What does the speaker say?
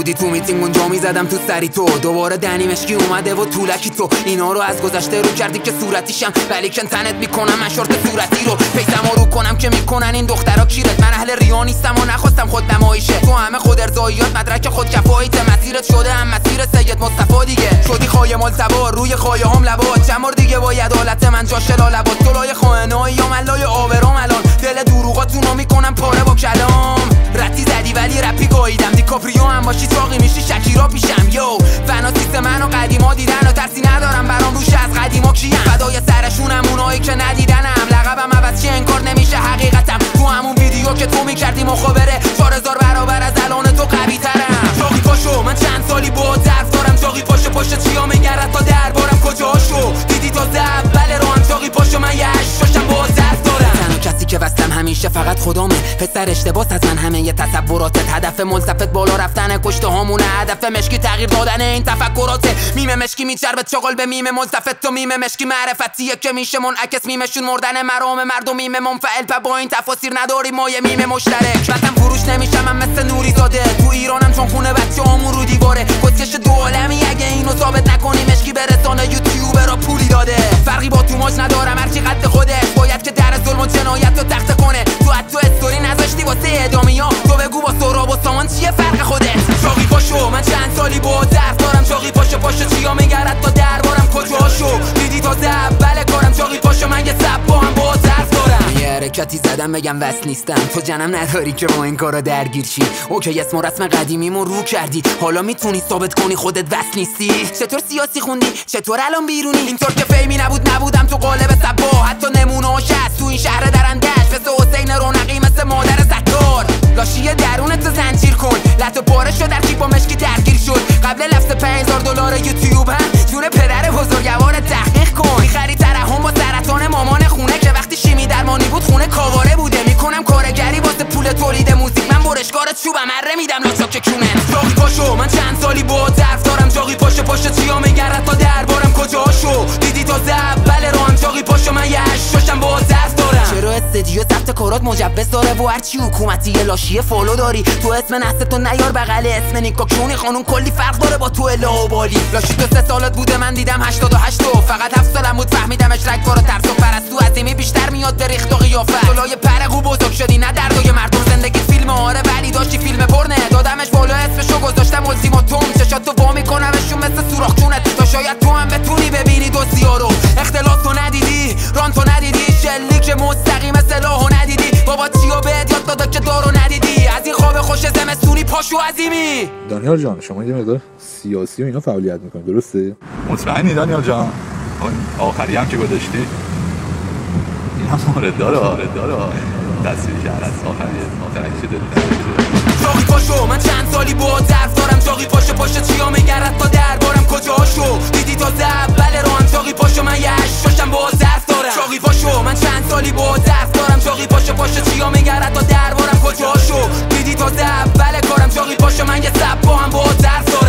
بودی تو میتینگ اونجا میزدم تو سری تو. دوباره دنی مشکی اومده و طولکی تو اینا رو از گذشته رو کردی که صورتیشم ولی کن تنت میکنم من شورت صورتی رو پیسم رو کنم که میکنن این دخترا کیرت. من اهل ریا نیستم و نخواستم خود نمایشه تو همه خود ارضاییات مدرک خود کفایت مسیرت شده هم مسیر سید مصطفی دیگه شدی خایه ملتبا روی خایه هم لبات چند بار دیگه با عدالت من جاش لالبات دلای خائنای یا ملای آورام الان دل دروغاتونو میکنم پاره با کلام رتی زدی ولی رپی گاییدم دیکاپریو هم باشی چاقی میشی شکیرا پیشم یو فناسیست منو قدیما دیدن و ترسی ندارم برام روش از قدیما کیم فدای سرشونم اونایی که ندیدنم لقبم عوض چه انکار نمیشه حقیقتم تو همون ویدیو که تو میکردی مخابره 4000 برابر از الان تو قوی ترم چاقی پاشو من چند سالی با ظرف دارم چاقی پاشو پاشو چیا میگرد تا دربارم کجاشو دیدی تا اول رو هم چاقی پاشو من یه هشتاشم با ظرف دارم تنها کسی که وصلم همیشه فقط خودمه پسر اشتباس از من همه یه تصوراتت هدف ملتفت بالا رفتن کشته هامونه هدف مشکی تغییر دادن این تفکراته میم مشکی میچربت چاقل به میم ملتفت تو میم مشکی معرفتیه که میشه منعکس میمشون مردن مرام مردم میم منفعل پا با این تفاسیر نداری ما یه میم مشترک وطن فروش نمیشم من مثل نوری زاده تو ایرانم چون خونه بچه‌هامون رو دیواره کسکش دو عالمی اگه اینو ثابت نکنی مشکی برسانه یوتیوب را پولی داده فرقی با تو ماج ندارم هرچی قد خودت باید که در ظلم و جنایت رو تخته کنه تو حتی استوری نذاشتی واسه اعدامیا تو بگو با سهراب و سامان چیه فرق خودت چاقی پاشو من چند سالی با ظرف دارم چاقی پاشو پاشو چیا میگرد تا دربارم کجاشو دیدی تا اول کارم چاقی پاشو من یه سب با هم با ظرف دارم یه حرکتی زدم بگم وصل نیستم تو جنم نداری که با این کارا درگیر چی اوکی اسم و رسم قدیمیمو رو کردی حالا میتونی ثابت کنی خودت وصل نیستی چطور سیاسی خوندی چطور الان بیرونی اینطور که فیمی نبودم تو قالب سبا حتی نمونه‌اش هست تو این شهر درندش مثل حسین رونقی مثل مادر ستار لاشی درونت زنجیر کن لطو پاره شد در کیپ با مشکی درگیر شد قبل لفظ $5000 یوتیوب هم جون پدر بزرگوار تحقیق کن میخری ترحم با سرطان مامان خونه که وقتی شیمی درمانی بود خونه کاواره بوده میکنم کارگری واسه پول تولید موزیک من برشکارت چوبم اره میدم لاچاک کونت چاقی پاشو من چند سالی با ظرف دارم چاقی پاشو پاشو چیا میگرد تا دربارم کجاشو دیدی تا اول رو هم چاقی پاشو من یه هشتاشم با ظرف دارم چرا استدیو ثبت کارات مجوز داره و هرچی حکومتی یه لاشی فالو داری تو اسم نستو نیار بغل اسم نیکا کونی خانون کلی فرق داره با تو اله و بالی لاشی تو 3 سالت بوده من دیدم 88 فقط 7 سالم بود فهمیدمش رگبار و ترس و پرستو عظیمی بیشتر میاد به ریخت و قیافت جلوی پرقو بزرگ شدی نه دردای مردم زندگی فیلم آره ولی داشتی فیلم پرنه دادمش بالا اسمشو گذاشتم التیماتوم چشاتو وا میکنمشون مثل سوراخ جونت تا شاید تو هم بتونی ببینی دوستیا رو اختلاس تو ندیدی ران تو ندیدی شلیک مستقیم سلاحو ندیدی بابا چیو بهت یاد داده که دارو ندیدی از این خواب خوش زمستونی پاشو عظیمی دانیال جان شما یه مقدار سیاسی و اینا فعالیت میکنید درسته؟ مطمئنی دانیال جان؟ آخری هم که گذاشتی این هم مورد داره تصویری که از آخری شده چاقی پاشو من چند سالی با ظرف دارم چاقی پاشو چیا میگرد تا دربارم کجاشو دیدی تا اول رو هم چاقی پاشو من یه هشتاشم با ظرف دارم چاقی پاشو من چند سالی با ظرف دارم چاقی پاشو چیا میگرد تا دربارم کجاشو دیدی تا اول کارم چاقی پاشو من یه سب با هم با ظرف دارم